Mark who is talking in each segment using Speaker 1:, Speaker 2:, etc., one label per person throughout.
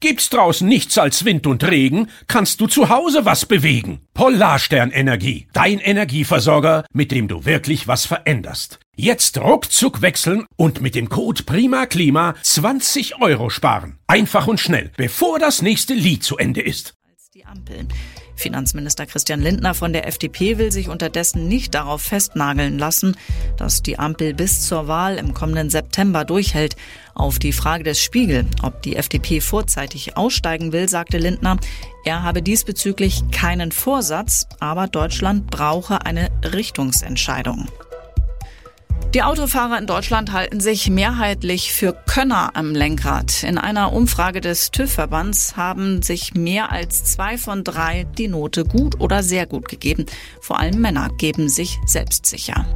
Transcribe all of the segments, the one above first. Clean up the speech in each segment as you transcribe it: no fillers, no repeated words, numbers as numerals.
Speaker 1: Gibt's draußen nichts als Wind und Regen, kannst du zu Hause was bewegen. Polarstern Energie, dein Energieversorger, mit dem du wirklich was veränderst. Jetzt ruckzuck wechseln und mit dem Code PRIMAKLIMA 20 € sparen. Einfach und schnell, bevor das nächste Lied zu Ende ist.
Speaker 2: Als die Ampel. Finanzminister Christian Lindner von der FDP will sich unterdessen nicht darauf festnageln lassen, dass die Ampel bis zur Wahl im kommenden September durchhält. Auf die Frage des Spiegel, ob die FDP vorzeitig aussteigen will, sagte Lindner, er habe diesbezüglich keinen Vorsatz, aber Deutschland brauche eine Richtungsentscheidung. Die Autofahrer in Deutschland halten sich mehrheitlich für Könner am Lenkrad. In einer Umfrage des TÜV-Verbands haben sich mehr als 2 von 3 die Note gut oder sehr gut gegeben. Vor allem Männer geben sich selbstsicher.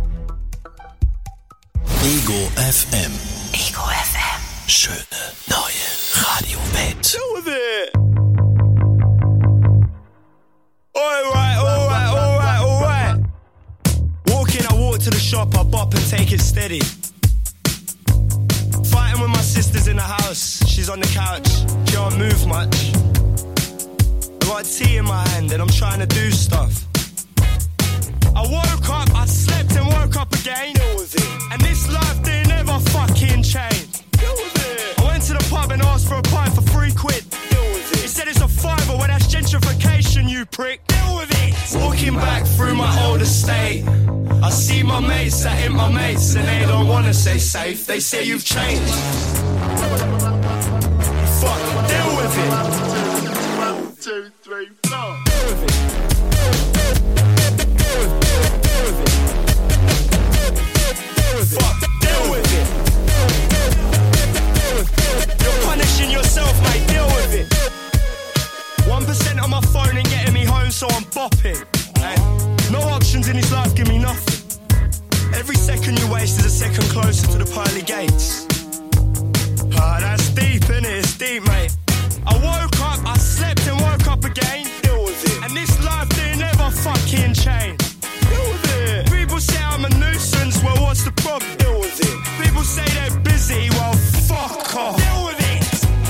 Speaker 3: Ego FM.
Speaker 2: Ego FM.
Speaker 3: Schöne neue Radiowelt.
Speaker 4: Alright. I walk to the shop, I bop and take it steady. Fighting with my sisters in the house, she's on the couch, she don't move much. I got a tea in my hand and I'm trying to do stuff. I woke up, I slept and woke up again. And this life didn't ever fucking change. I went to the pub and asked for a pint for £3. He said it's a fiver, well that's gentrification, you prick. Deal with it. Walking back through my old estate, I see my mates, I hit my mates, and they don't wanna say safe, they say you've changed. Fuck, deal with it. 1, 2, 3, 4. Deal with it. Fuck, deal with it. You're punishing yourself, mate, deal with it. 1% on my phone ain't getting me home, so I'm bopping. No options in this life give me nothing. Every second you waste is a second closer to the pearly gates. That's deep, innit? It's deep, mate. I woke up, I slept and woke up again. Deal with it. And this life didn't ever fucking change. Deal with it. People say I'm a nuisance, well what's the problem? Deal with it. People say they're busy, well fuck off. Deal with it.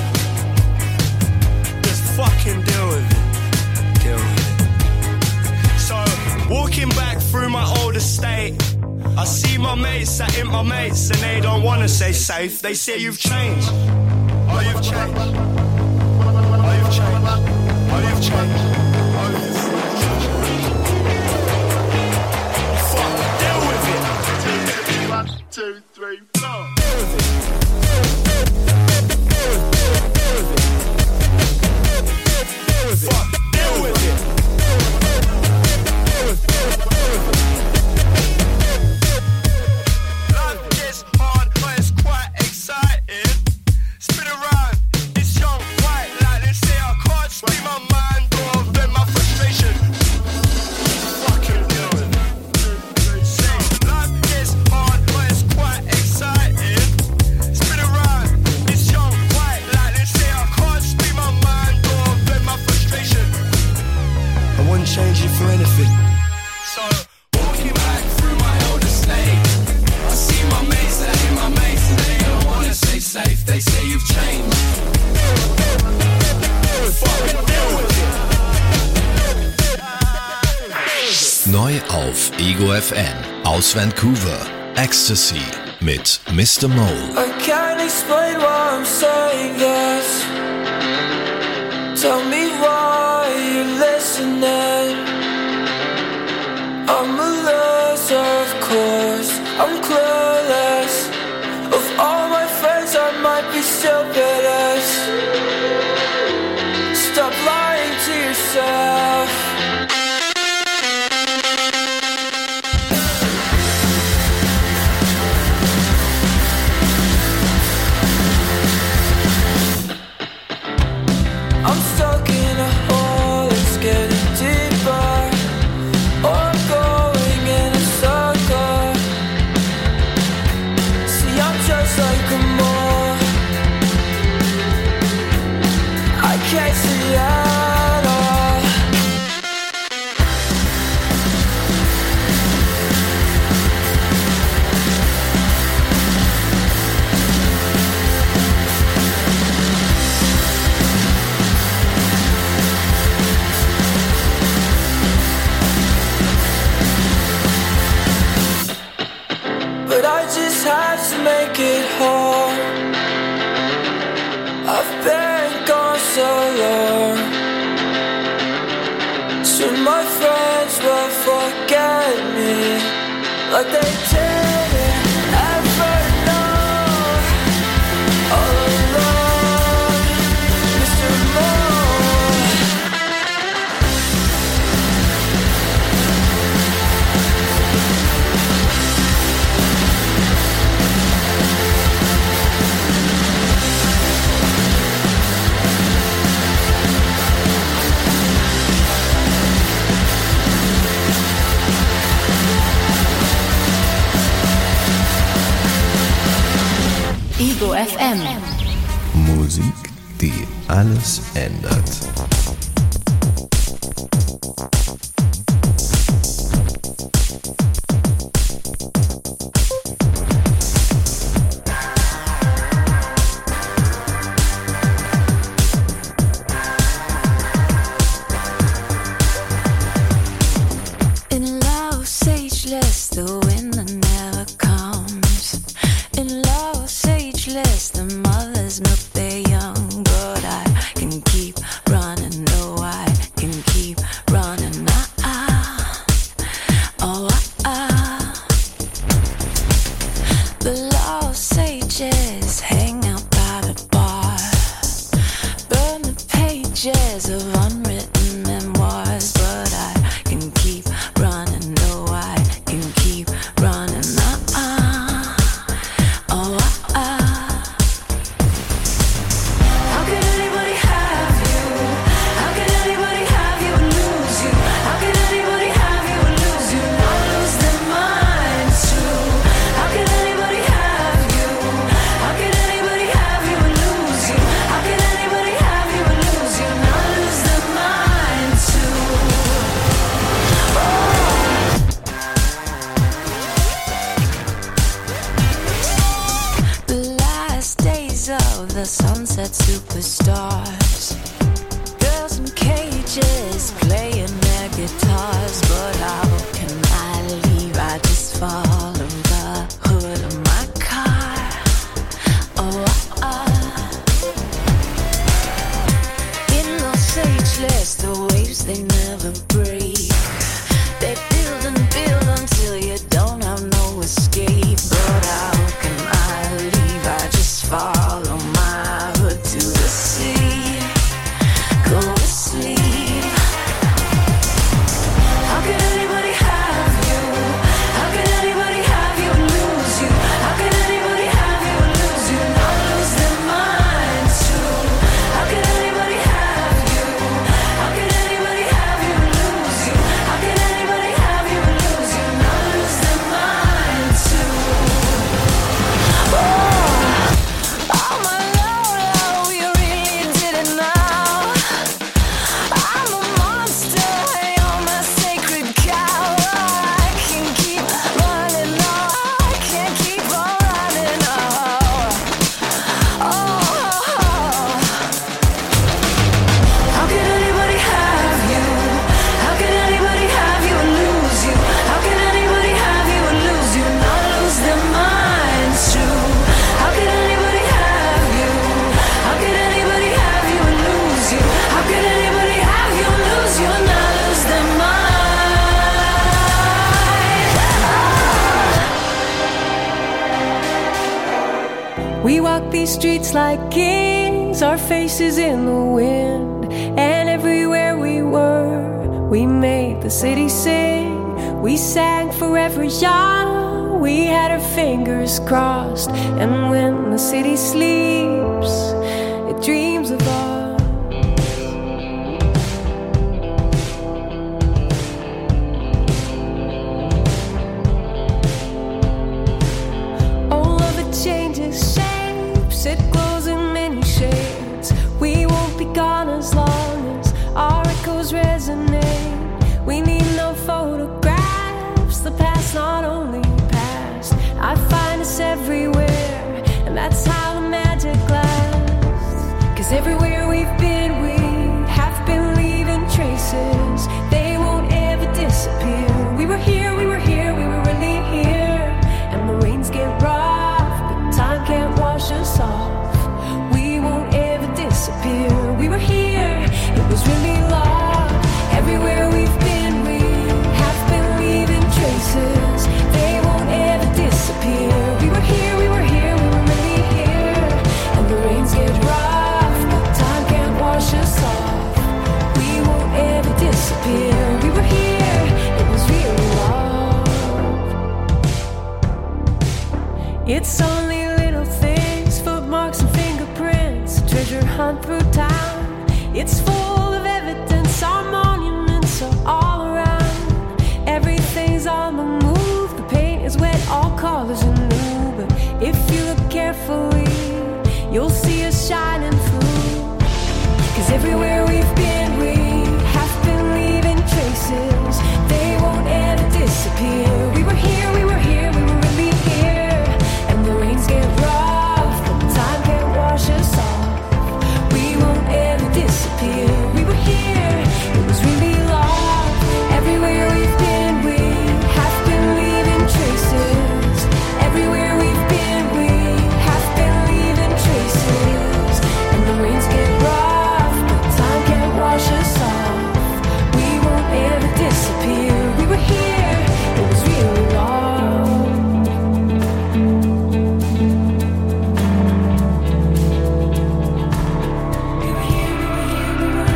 Speaker 4: Just fucking deal with it. Deal with it. So, walking back through my old estate, I see my mates, I hit my mates, and they don't wanna say safe, they say you've changed. Oh, you've changed. Oh, you've changed. Oh, you've changed. Oh, you've changed. Fuck, deal with it. 1, 2, 3, 4. Deal with it. Fuck, deal with it.
Speaker 3: Auf Ego FM aus Vancouver, Ecstasy mit Mr. Mole.
Speaker 5: I can't explain why I'm saying yes. Tell me why you're listening. I'm a loser, of course, I'm clueless. Of all my friends I might be stupidest. Stop lying to yourself. I'm stuck in a alone. Soon my friends will forget me, like they didn't ever know. All alone, Mr. Moore.
Speaker 2: Ego FM.
Speaker 3: Musik, die alles ändert.
Speaker 6: In love, sageless, the wind that never comes. In love, sageless, the mothers milk their young. But I can keep running, no, I can keep running. The love sages hang out by the bar, burn the pages of unwritten memoirs. But I can keep running, no, I can keep running. How can anybody have you? How can anybody have you and lose you? How can anybody have you and lose you? Not lose their minds too. How can anybody have you? How can anybody have you and lose you? How can anybody have you and lose you? Not lose their minds too. The last days of the sunset superstars, girls in cages playing their guitars. But how can I leave? I just follow the hood of my car. In those sageless, the waves they never break. They build and build until you don't have no escape. But how can I leave? I just follow my hood to the sea. Go to sleep. How can anybody have you? How can anybody have you and lose you? How can anybody have you and lose you? Not lose their minds too. How can anybody have you? How can anybody have you and lose you? How can anybody have you and lose you? Not lose their minds too. Oh my Lord, you really did it now. I'm a monster, you're my sacred cow. I can keep running, no, I can't keep on running. How can anybody have you? How can anybody have you and lose you? How can anybody have you and lose you? Not lose their minds too. How can anybody have you? How can anybody have you and lose you? How can anybody have you and lose you? Not lose their mind.
Speaker 7: We walk these streets like kings, our faces in the wind. And everywhere we were, we made the city sing. We sang forever young, we had our fingers crossed. And when the city sleeps, it dreams of us. All of it changes shapes, it glows in many shades. We won't be gone as long as our echoes resonate. We need no photographs, the past not only past. I find us everywhere, and that's how the magic lasts. 'Cause everywhere It's full of evidence, our monuments are all around. Everything's on the move, the paint is wet, all colors are new. But if you look carefully, you'll see us shining through. 'Cause everywhere we've been, we have been leaving traces. They won't ever disappear. We were here, we were here, we were really here. And the rains get rough, but time can't wash us off. We won't ever disappear. We were here, it was really long. Everywhere we've been, we have been leaving traces. Everywhere we've been, we have been leaving traces. And the rains get rough, but time can't wash us off. We won't ever disappear. We were here, it was really long. We were here, we were here, we were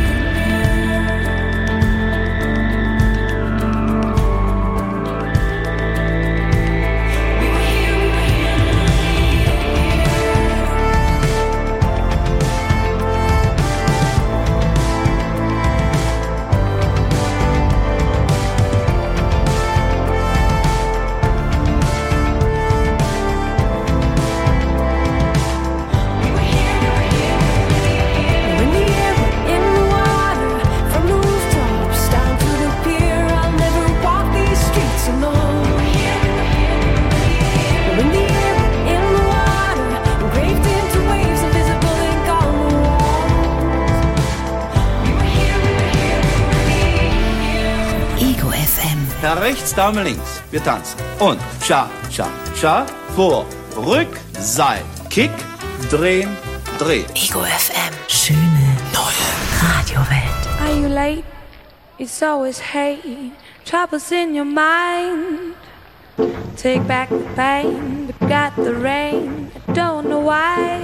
Speaker 8: Herr rechts, Dame links. Wir tanzen. Und Cha, Cha, Cha. Vor, rück, Seil. Kick, drehen, drehen.
Speaker 9: Ego FM. Schöne neue Radiowelt.
Speaker 10: Are you late? It's always hate. Troubles in your mind. Take back the pain, but got the rain. I don't know why.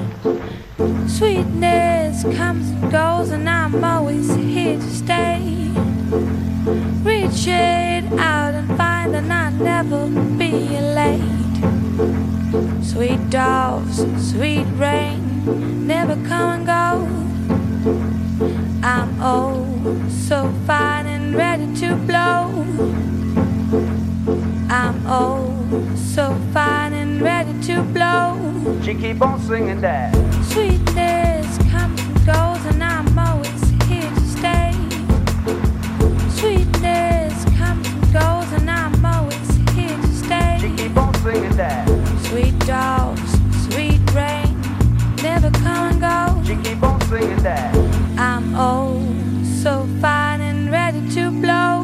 Speaker 10: Sweetness comes and goes, and I'm always here to stay. Reach it out and find, and I'll never be late. Sweet doves, sweet rain, never come and go. I'm oh so fine and ready to blow. I'm oh so fine and ready to blow.
Speaker 8: She keep on singing that.
Speaker 10: Sweetness comes and goes, and I'm always here to stay. Sweetness comes and goes, and I'm always here to stay.
Speaker 8: She keep on singing that.
Speaker 10: Sweet doves, sweet rain, never come and go.
Speaker 8: She keep on singing that.
Speaker 10: I'm oh so fine and ready to blow.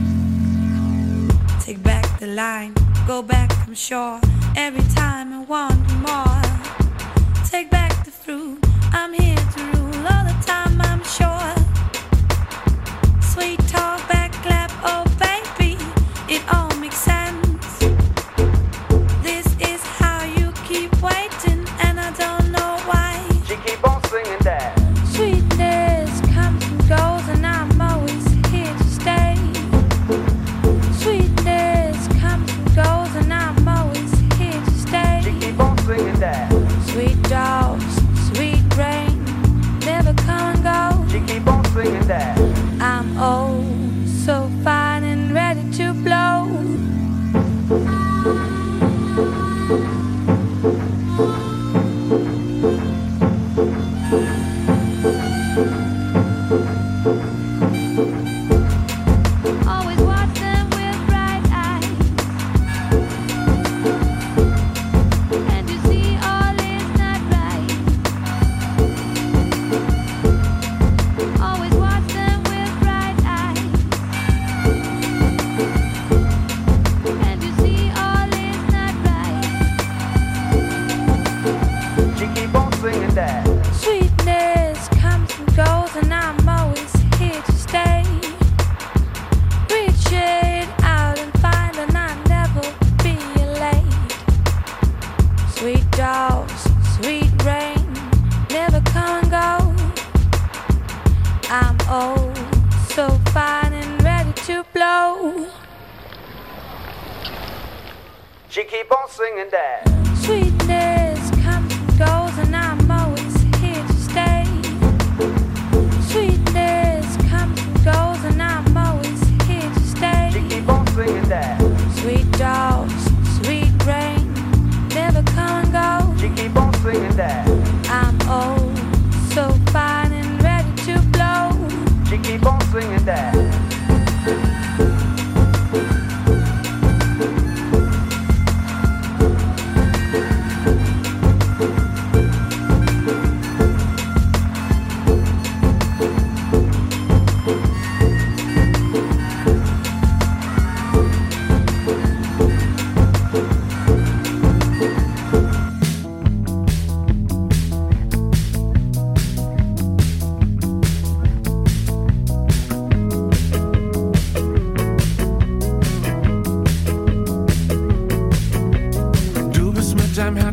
Speaker 10: Take back the line, go back from shore. Every time I want more. Take back the fruit, I'm here to rule all the time, I'm sure. Sweet talk, back clap, oh baby, it all makes sense. This is how you keep waiting, and I don't know why.
Speaker 8: She keep on singing that.
Speaker 10: Sweetness comes and goes, and I'm always here to stay. Sweetness comes and goes, and I'm always here to stay.
Speaker 8: She keep on singing that.
Speaker 10: Sweet doves, sweet rain, never come and go.
Speaker 8: She keep on singing that.
Speaker 10: I'm oh so fine and ready to blow. Always watch them with bright eyes, and you see all is not right. Always watch them with bright eyes, and you see all is not right.
Speaker 8: She keep on singing that.
Speaker 10: Sweetness comes and goes, and I'm always here to stay. Reach it out and find, and I'll never be late. Sweet doves, sweet rain, never come and go. I'm oh so fine and ready to blow.
Speaker 8: She keep on singing that.
Speaker 10: Sweetness comes and goes, and I'm always here to stay.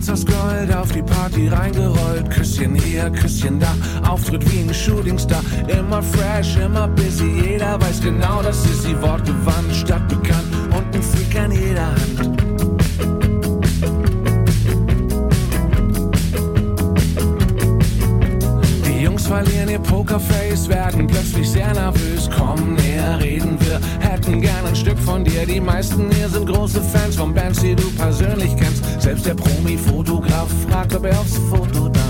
Speaker 11: Schwarz aus Gold auf die Party reingerollt. Küsschen hier, Küsschen da, Auftritt wie ein Shootingstar. Immer fresh, immer busy, jeder weiß genau, das ist sie. Wortgewandt, stadtbekannt und ein Freak an jeder Hand. Die Jungs verlieren ihr Pokerface, werden plötzlich sehr nervös. Komm näher, reden wir, hätten gern ein Stück von dir. Die meisten hier sind große Fans von Bands, die du persönlich kennst. Selbst der Promi-Fotograf fragt, ob er aufs Foto darf.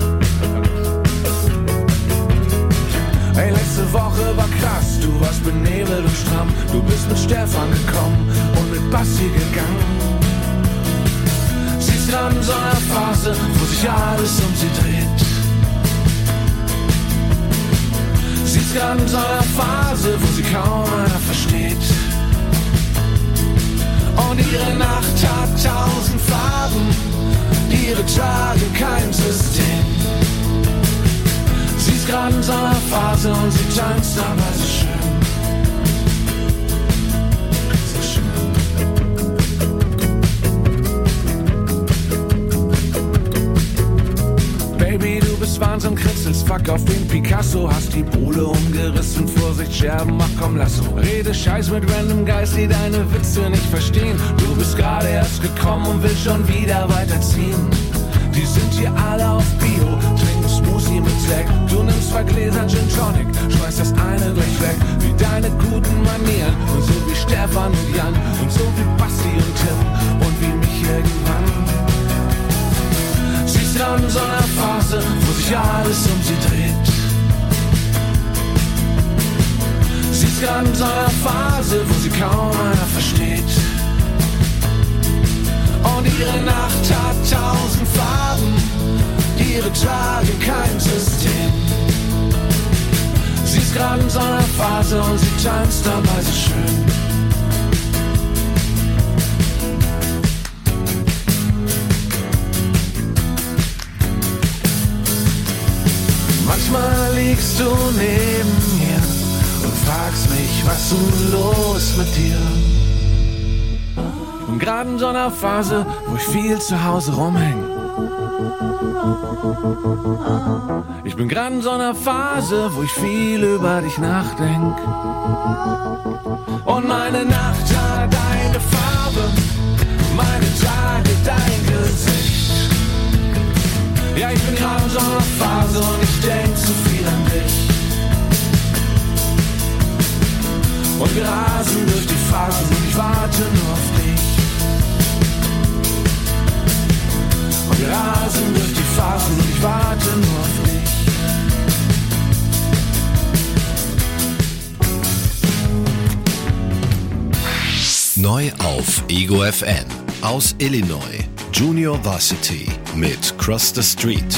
Speaker 11: Ey, letzte Woche war krass, du warst benebelt und stramm. Du bist mit Stefan gekommen und mit Basti gegangen. Sie ist gerade in so einer Phase, wo sich alles um sie dreht. Sie ist gerade in so einer Phase, wo sie kaum einer versteht. Und ihre Nacht hat 1000 Farben, ihre Tage kein System. Sie ist gerade in so einer Phase und sie tanzt dabei so schön. So schön. Baby, du bist Wahnsinn, kritzelst fuck auf den Picasso. Hast die Bohle umgerissen, Vorsicht, Scherben, mach komm, lass so. Rede Scheiß mit random Guys, die deine Witze nicht verstehen. Du bist gerade erst gekommen und willst schon wieder weiterziehen. Die sind hier alle auf Bio, trinken Smoothie mit Sekt. Du nimmst 2 Gläser Gin Tonic, schmeißt das eine gleich weg. Wie deine guten Manieren und so wie Stefan und Jan und so wie Basti und Tim und wie mich irgendwann. Sie ist gerade in so einer Phase, wo sich alles um sie dreht. Sie ist gerade in so einer Phase, wo sie kaum einer versteht. Und ihre Nacht hat 1000 Farben, ihre Tage kein System. Sie ist gerade in so einer Phase und sie tanzt dabei so schön. Manchmal liegst du neben mir und fragst mich, was ist denn los mit dir? Ich bin gerade in so einer Phase, wo ich viel zu Hause rumhäng. Ich bin gerade in so einer Phase, wo ich viel über dich nachdenk. Und meine Nacht hat eine Farbe, meine Tage dein Gesicht. Ja, ich bin gerade in so einer Phase und ich denk zu viel an dich. Und wir rasen durch die Phasen und ich warte nur auf dich. Und wir rasen durch die Phasen und ich warte nur auf dich.
Speaker 3: Neu auf Ego FM. Aus Illinois. Junior Varsity mit Cross the Street.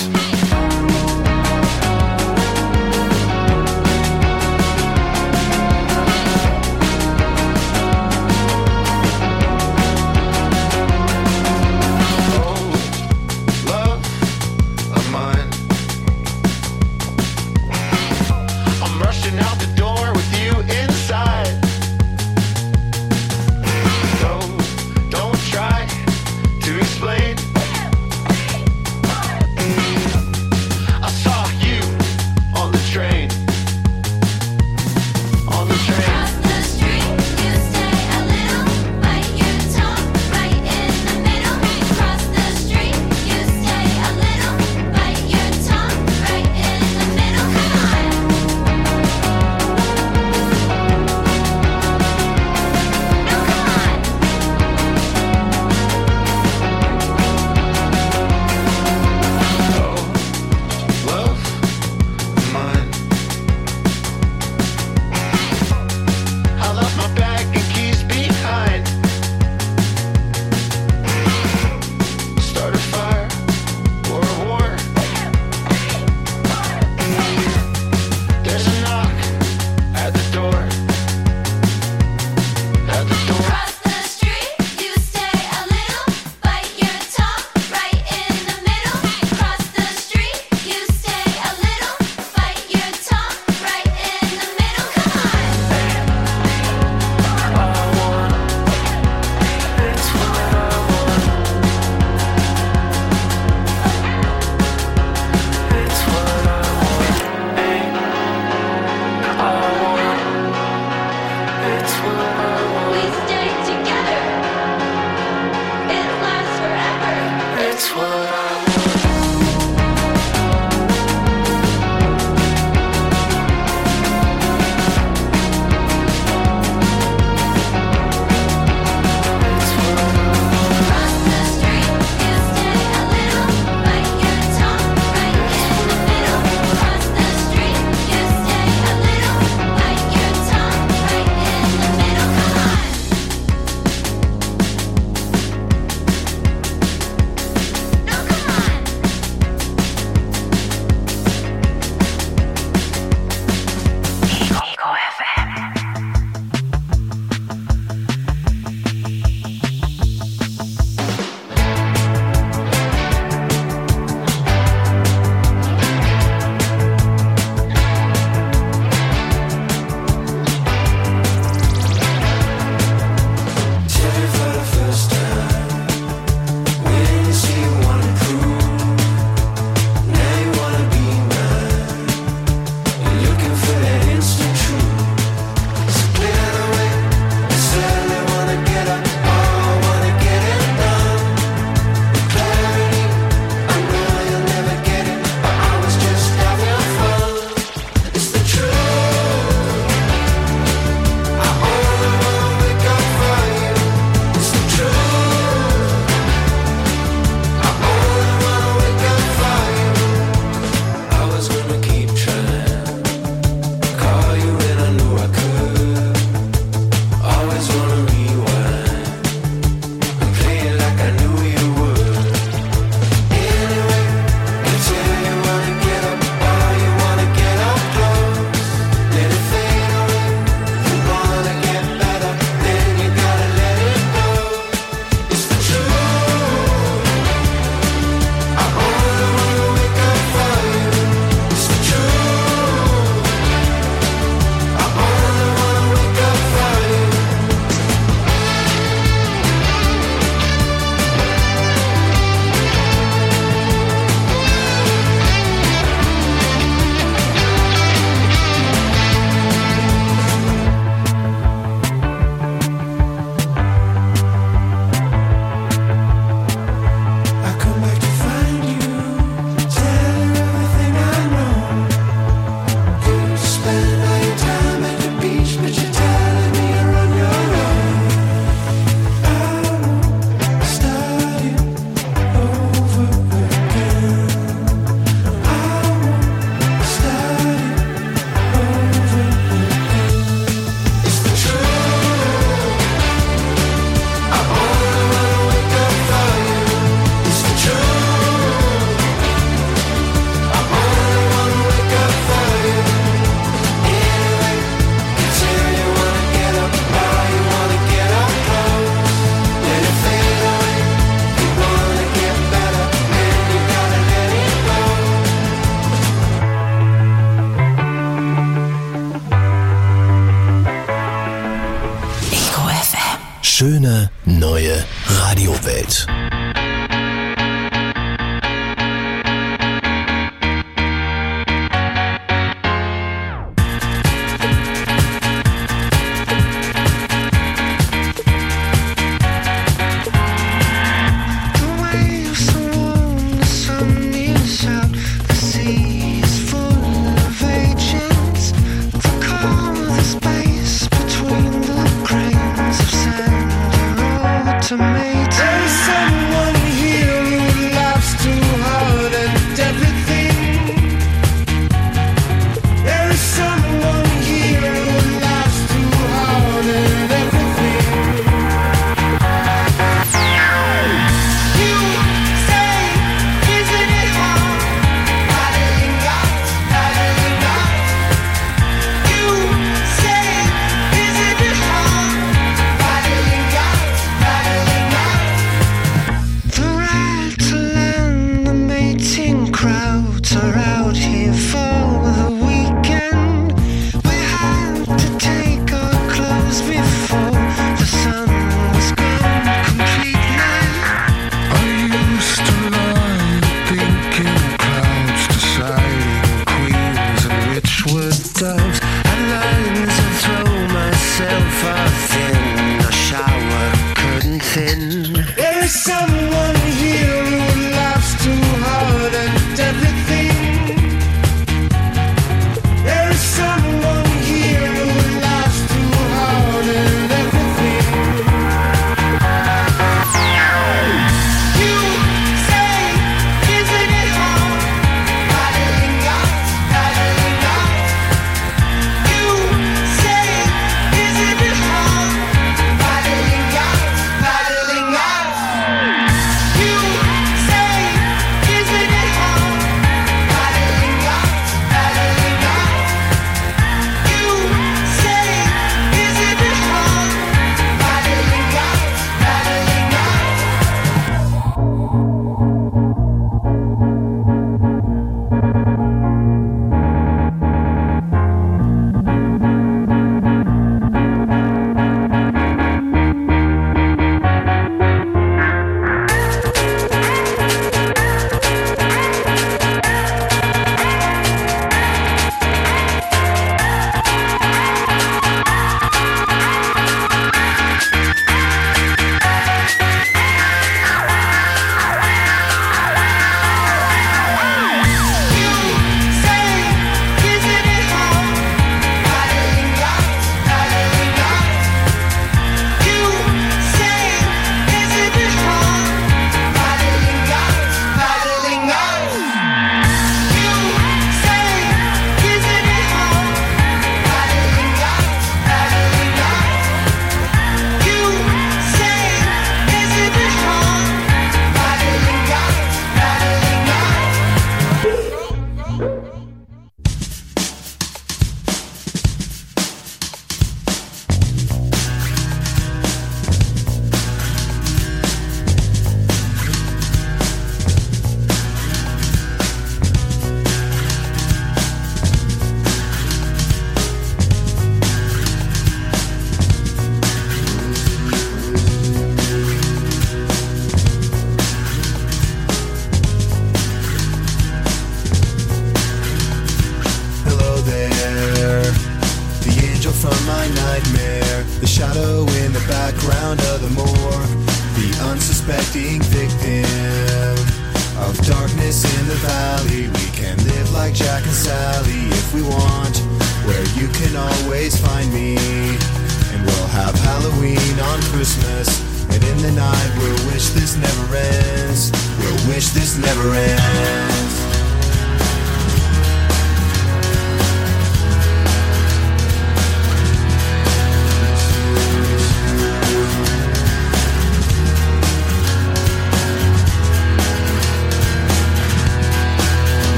Speaker 3: schöne neue Radiowelt.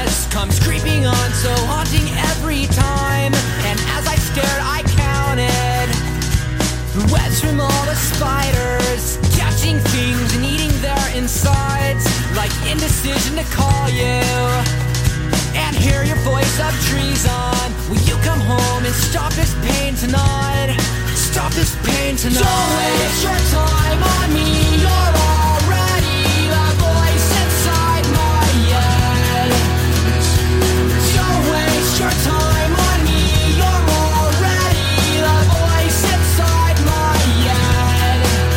Speaker 12: Comes creeping on, so haunting every time. And as I stared, I counted indecision to call you and hear your voice of treason. Will you come home and stop this pain tonight? Stop this pain tonight. Don't waste your time on me. You're already the voice inside my head. Don't waste your time on me. You're already the voice inside my head.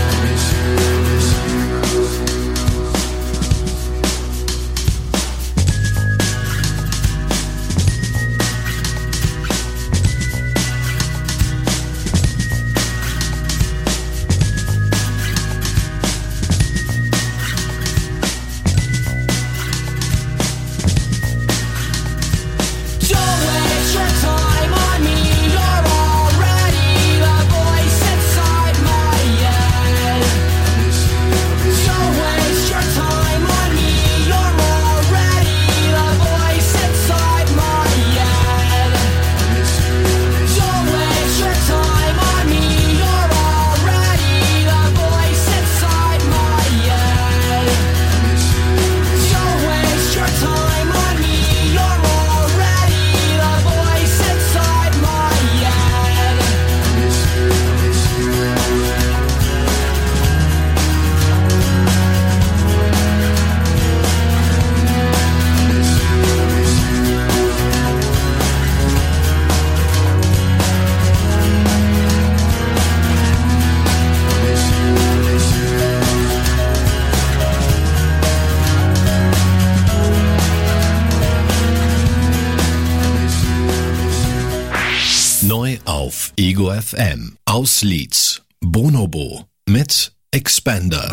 Speaker 3: Neu auf Ego FM. Aus Leeds. Bonobo mit Expander.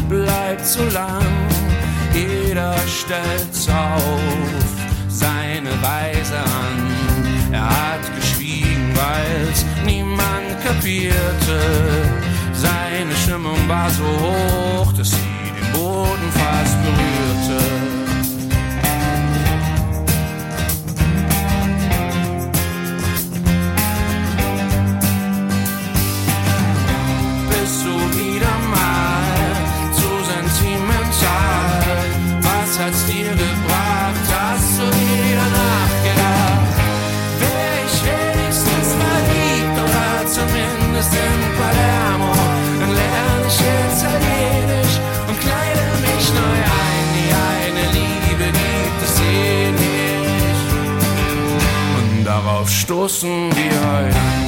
Speaker 11: bleibt zu lang. Jeder stellt's auf seine Weise an. Er hat geschwiegen, weil's niemand kapierte. Seine Stimmung war so hoch, dass sie den Boden fast berührte. Bist du wieder mal zu sentimental? Was hat's dir gebracht? Hast du wieder nachgedacht? Wär ich wenigstens verliebt oder zumindest in Palermo, dann lerne ich Italienisch und kleide mich neu ein. Die eine Liebe gibt es eh nicht. Und darauf stoßen wir heute an.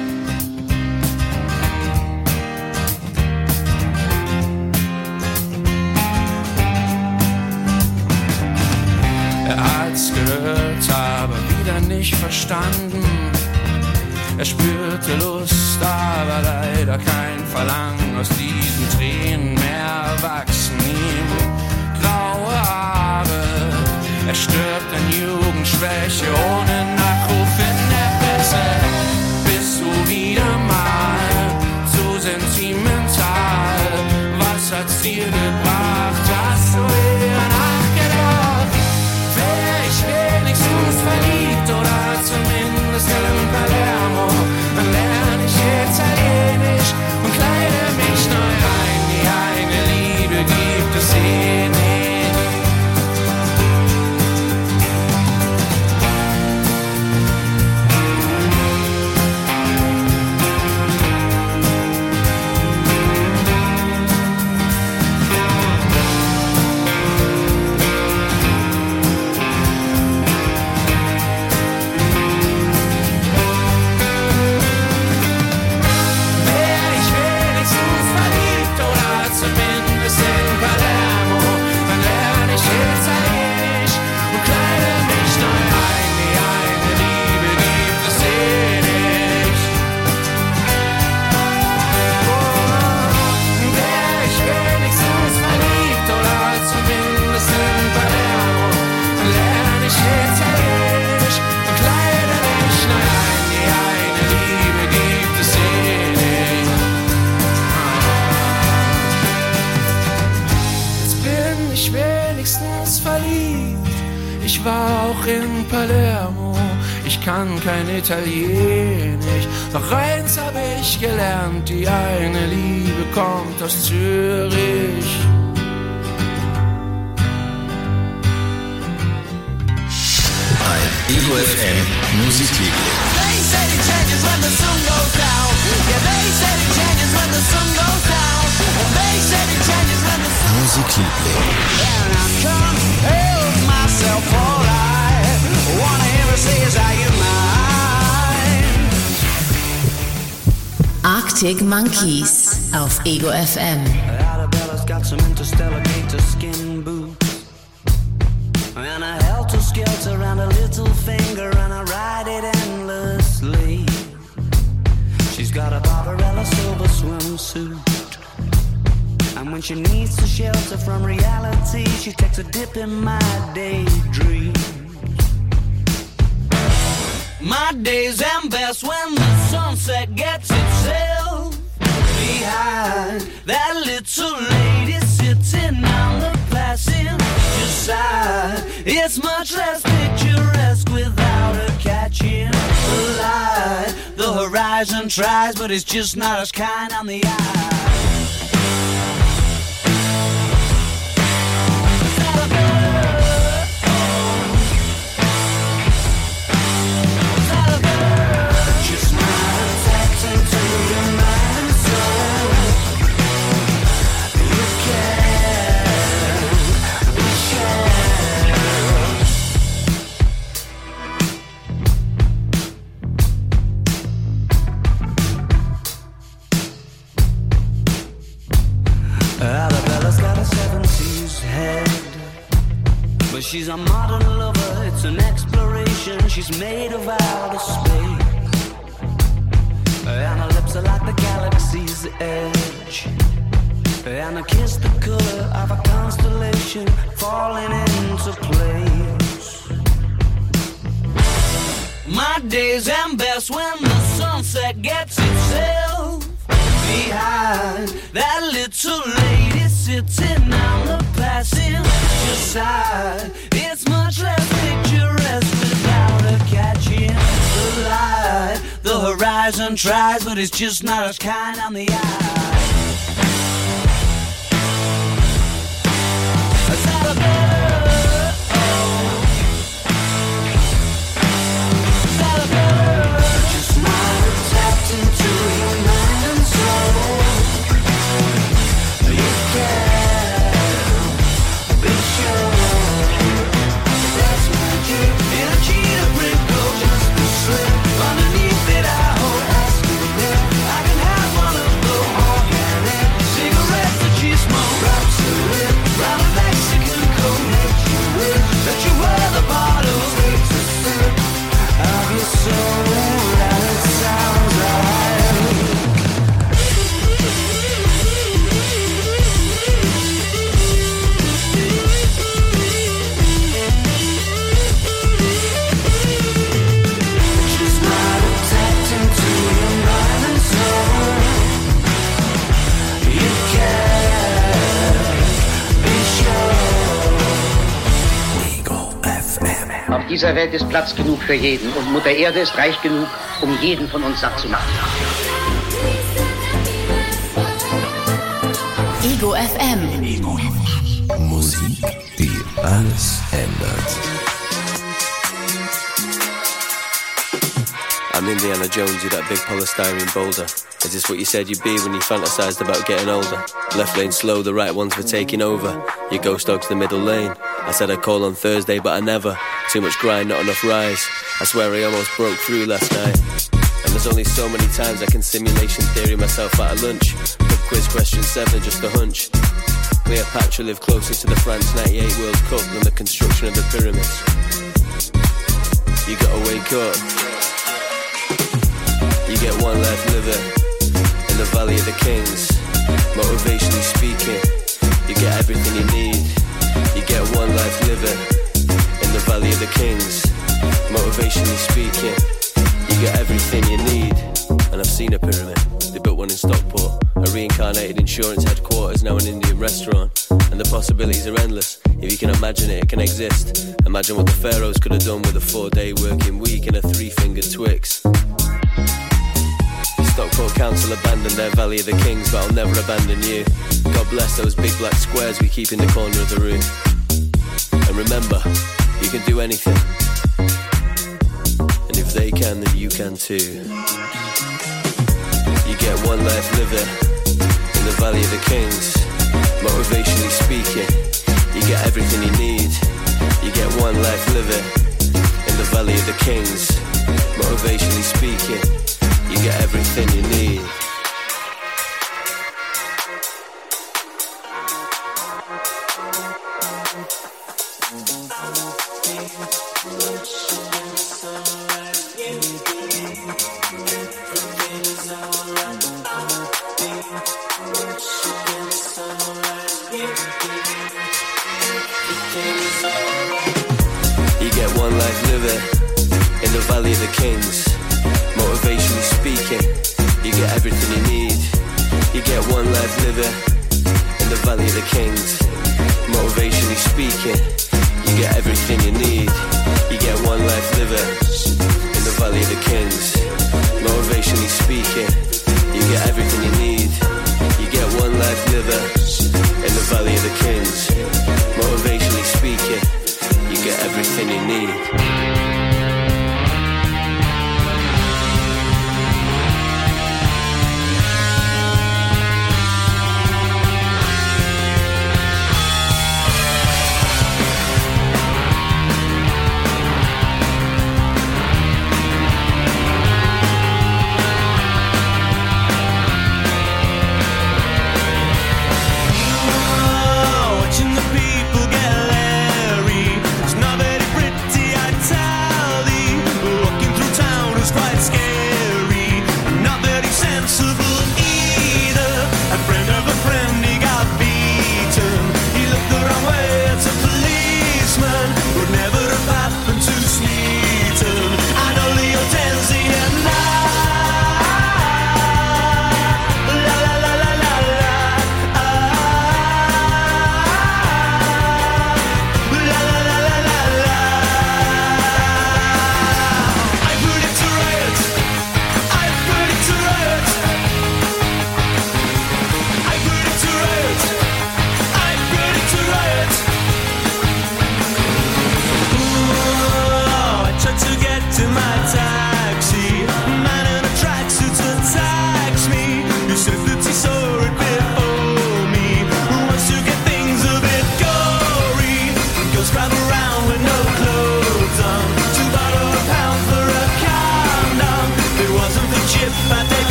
Speaker 11: Gehört, aber wieder nicht verstanden. Er spürte Lust, aber leider kein Verlangen. Aus diesen Tränen mehr wachsen ihm graue Haare. Er stirbt an Jugendschwäche ohne Nachruf in der Presse. Bist du wieder mal so sentimental? Was hat's dir gebracht? Hast du wieder nachgedacht? Wär ich wenigstens verliebt oder zumindest in Palermo, dann lerne ich Italienisch und kleide mich neu ein. Die eine Liebe gibt es eh nicht. Palermo, ich kann kein Italienisch, doch eins hab ich gelernt, die eine Liebe kommt aus Zürich.
Speaker 3: Ein Ego FM Musikliebling.
Speaker 12: They say it changes when the sun goes down. Yeah, they say it changes when the sun goes down. And they say it changes when the sun
Speaker 3: Musikliebling.
Speaker 12: And I can't help myself alright. Wanna hear her say is are you mine?
Speaker 9: Arctic Monkeys auf Ego FM.
Speaker 13: Arabella's got some interstellar gator skin boots and a helter-skelter around a little finger, and I ride it endlessly. She's got a Barbarella silver swimsuit, and when she needs to shelter from reality, she takes a dip in my daydream. My days end best when the sunset gets itself behind that little lady sitting on the passenger side. It's much less picturesque without her catching the light. The horizon tries, but it's just not as kind on the eye. Arabella's got a 70s head, but she's a modern lover, it's an exploration. She's made of outer space, and her lips are like the galaxy's edge. and I kiss the color of a constellation falling into place. My days end best when the sunset gets itself behind that little lady sitting on the passenger side. It's much less picturesque without her catching the light. The horizon tries, but it's just not as kind on the eye.
Speaker 14: Auf dieser Welt ist Platz genug für jeden und Mutter Erde ist reich genug, um jeden von uns satt zu machen.
Speaker 9: Ego FM.
Speaker 3: Musik, die alles ändert.
Speaker 15: I'm Indiana Jones, you that big polystyrene boulder. Is this what you said you'd be when you fantasized about getting older? Left lane slow, the right ones were taking over. Your ghost dog's the middle lane. I said I'd call on Thursday, but I never. Too much grind, not enough rise. I swear I almost broke through last night. And there's only so many times I can simulation theory myself at a lunch. Pub quiz question 7, just a hunch. Cleopatra lived closer to the France 98 World Cup than the construction of the pyramids. You gotta wake up. You get one life living in the Valley of the Kings. Motivationally speaking, you get everything you need. You get one life living in the Valley of the Kings. Motivationally speaking, you get everything you need. And I've seen a pyramid. They built one in Stockport, a reincarnated insurance headquarters, now an Indian restaurant. And the possibilities are endless. If you can imagine it, it can exist. Imagine what the pharaohs could have done with a 4-day working week and a 3-fingered Twix. Stockport Council abandoned their Valley of the Kings, but I'll never abandon you. God bless those big black squares we keep in the corner of the room. And remember, you can do anything. And if they can, then you can too. You get one life living in the Valley of the Kings. Motivationally speaking, you get everything you need. You get one life living in the Valley of the Kings. Motivationally speaking, you get everything you need. You get one life living in the Valley of the Kings. Motivationally speaking, you get everything you need. You get one life living in the Valley of the Kings. Motivationally speaking, you get everything you need. You get one life living in the Valley of the Kings. Motivationally speaking, you get everything you need. You get one life living in the Valley of the Kings. Motivationally speaking, you get everything you need.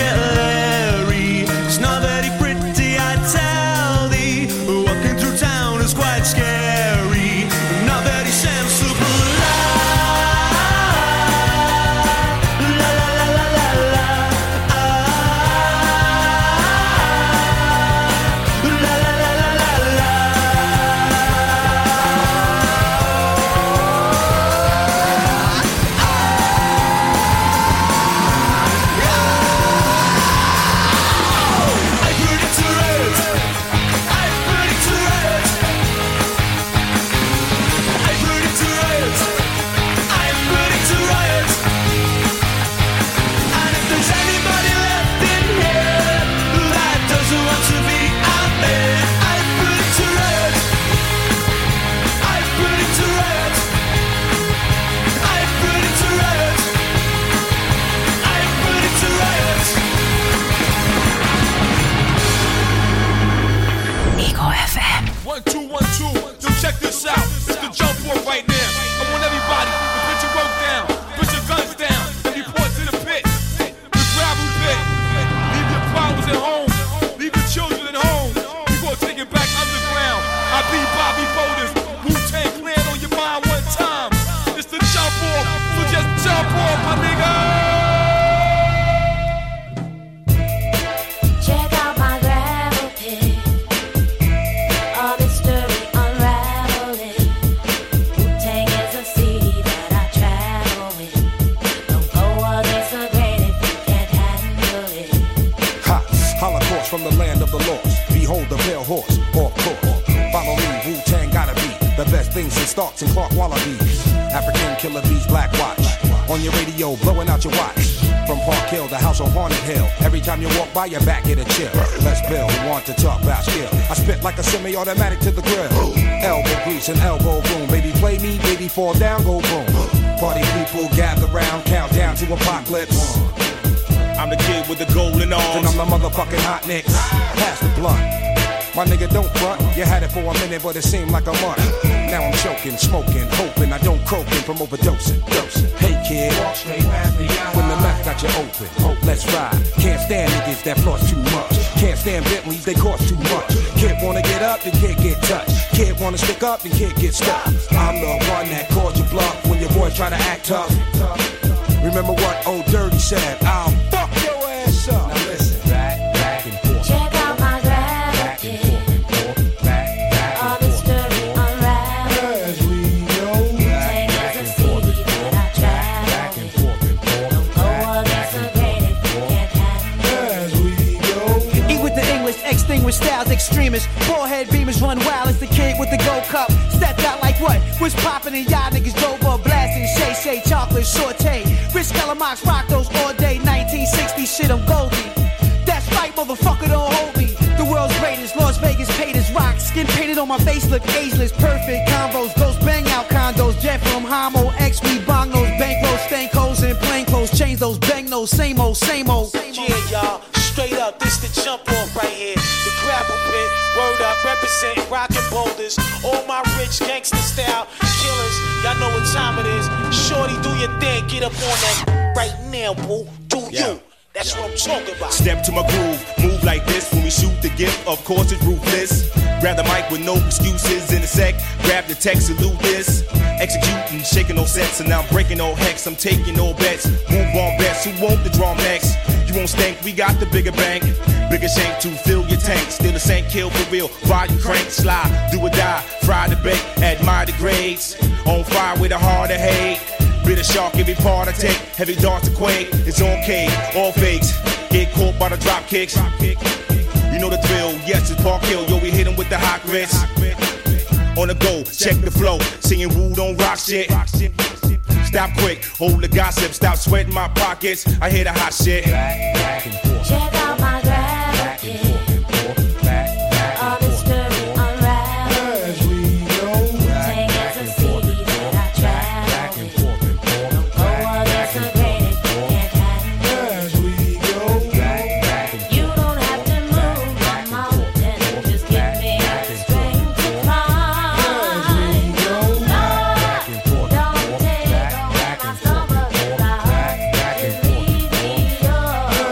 Speaker 4: get leery. It's not very pretty, I tell thee. Walking through town is quite scary, not very sensible.
Speaker 11: Check this out, it's the jump off right now. I want everybody to put your work down, put your guns down, and report to the pit, the gravel pit. Leave your problems at home, leave your children at home. We gonna take it back underground. I be Bobby Boulders, Wu-Tang Clan on your mind one time. It's the jump off, so just jump off, my nigga.
Speaker 16: From the land of the lost, behold the pale horse, off course. Follow me, Wu-Tang gotta be the best things in Starks and Clark Wallabies. African killer bees, Black Watch. On your radio, blowing out your watch. From Park Hill, the house on Haunted Hill. Every time you walk by, your back get a chill. Let's build, who want to talk about skill. I spit like a semi-automatic to the grill. Elbow grease and elbow room. Baby play me, baby fall down, go boom. Party people gather round, count down to apocalypse.
Speaker 11: I'm the kid with the golden arms,
Speaker 16: and I'm the motherfucking hot nicks. Pass the blunt. My nigga, don't front. You had it for a minute, but it seemed like a month. Now I'm choking, smoking, hoping I don't croaking from overdosing. Hey kid, when the mouth got you open, let's ride. Can't stand niggas that floss too much. Can't stand Bentleys, they cost too much. Kid wanna get up, then can't get touched. Kid wanna stick up, then can't get stuck. I'm the one that called you bluff when your boy try to act tough. Remember what old Dirty said, I'll fuck your ass up. Now listen, back and forth.
Speaker 6: Check out my gravel kit. All this story unraveled.
Speaker 16: As we go,
Speaker 6: back and forth. That I travel with. Don't go against the grain if you can't handle it.
Speaker 16: As we go.
Speaker 17: Eat with the English, extinguish styles, extremists. Forehead beamers run wild as the kid with the gold cup. Stepped out like what? Was popping and y'all niggas drove up blasting. Shay, chocolate, saute. Rich Calamox rock those all day. 1960 shit, I'm Goldie. That's right, motherfucker, don't hold me. The world's greatest, Las Vegas paid as rock. Skin painted on my face, look ageless. Perfect combos, those bang out condos. Jet from Homo, X, we bong those bankrolls, stankos, and plain clothes. Change those bang those, same old, same old.
Speaker 18: Yeah, y'all, straight up, this the jump off right here. The gravel pit, word up, representing rockin' boulders. All my rich gangster style killers, y'all know what time it is. Shorty, do your thing, get up on that right now, boo. Do you? That's what I'm talking about.
Speaker 11: Step to my groove, move like this when we shoot the gift. Of course it's ruthless. Grab the mic with no excuses in a sec. Grab the text, salute this. Executing, shaking no sets, and now I'm breaking no hex. I'm taking no bets. Move on bets. Who want the drum next? You won't stink. We got the bigger bank, bigger shank to fill your tank. Still the same kill for real. Volume crank, slide, do or die. Fry the bake, admire the grades. On fire with a heart of hate. Bitter shark, every part I take. Heavy darts to quake. It's on K, all fakes. Get caught by the drop kicks. You know the drill. Yes, it's Park Hill. Yo, we hit him with the hot grits. On the go, check the flow. Singing Woo don't rock shit. Stop quick, hold the gossip. Stop sweating my pockets. I hear the hot shit.
Speaker 6: Check out my gravel kit. All this story unraveled.
Speaker 16: As we go,
Speaker 6: Wu-Tang is a city that I travel with. Don't go against the grain if you can't handle it.
Speaker 16: as we go,
Speaker 6: You don't have to move my mountain. Just give me the strength to climb. Don't take all my stumbles if I hurt. Just leave me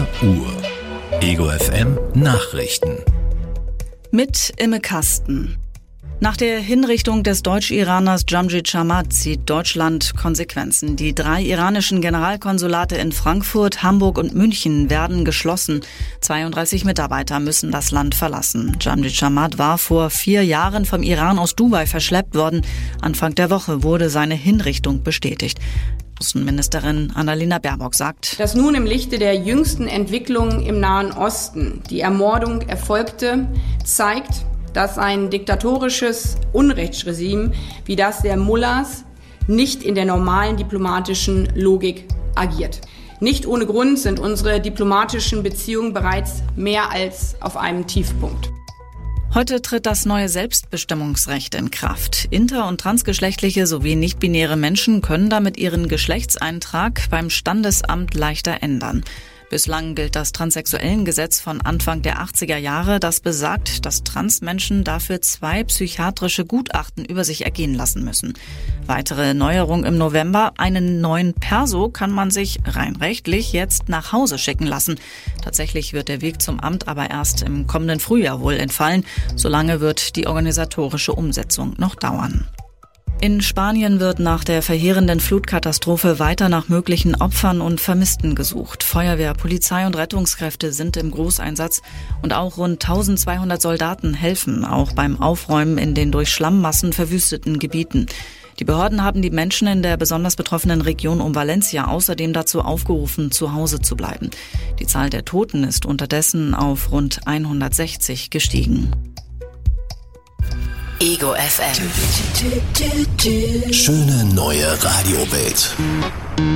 Speaker 3: Uhr. Ego FM Nachrichten.
Speaker 2: Mit Imme Kasten. Nach der Hinrichtung des Deutsch-Iraners Jamshid Chamat zieht Deutschland Konsequenzen. Die 3 iranischen Generalkonsulate in Frankfurt, Hamburg und München werden geschlossen. 32 Mitarbeiter müssen das Land verlassen. Jamshid Chamat war vor 4 Jahren vom Iran aus Dubai verschleppt worden. Anfang der Woche wurde seine Hinrichtung bestätigt. Außenministerin Annalena Baerbock sagt,
Speaker 19: dass nun im Lichte der jüngsten Entwicklungen im Nahen Osten die Ermordung erfolgte, zeigt, dass ein diktatorisches Unrechtsregime wie das der Mullahs nicht in der normalen diplomatischen Logik agiert. Nicht ohne Grund sind unsere diplomatischen Beziehungen bereits mehr als auf einem Tiefpunkt.
Speaker 2: Heute tritt das neue Selbstbestimmungsrecht in Kraft. Inter- und transgeschlechtliche sowie nicht-binäre Menschen können damit ihren Geschlechtseintrag beim Standesamt leichter ändern. Bislang gilt das Transsexuellengesetz von Anfang der 80er Jahre, das besagt, dass Transmenschen dafür 2 psychiatrische Gutachten über sich ergehen lassen müssen. Weitere Neuerung im November: einen neuen Perso kann man sich rein rechtlich jetzt nach Hause schicken lassen. Tatsächlich wird der Weg zum Amt aber erst im kommenden Frühjahr wohl entfallen. Solange wird die organisatorische Umsetzung noch dauern. In Spanien wird nach der verheerenden Flutkatastrophe weiter nach möglichen Opfern und Vermissten gesucht. Feuerwehr, Polizei und Rettungskräfte sind im Großeinsatz und auch rund 1200 Soldaten helfen, auch beim Aufräumen in den durch Schlammmassen verwüsteten Gebieten. Die Behörden haben die Menschen in der besonders betroffenen Region um Valencia außerdem dazu aufgerufen, zu Hause zu bleiben. Die Zahl der Toten ist unterdessen auf rund 160 gestiegen.
Speaker 9: Ego FM.
Speaker 3: Schöne neue Radiowelt.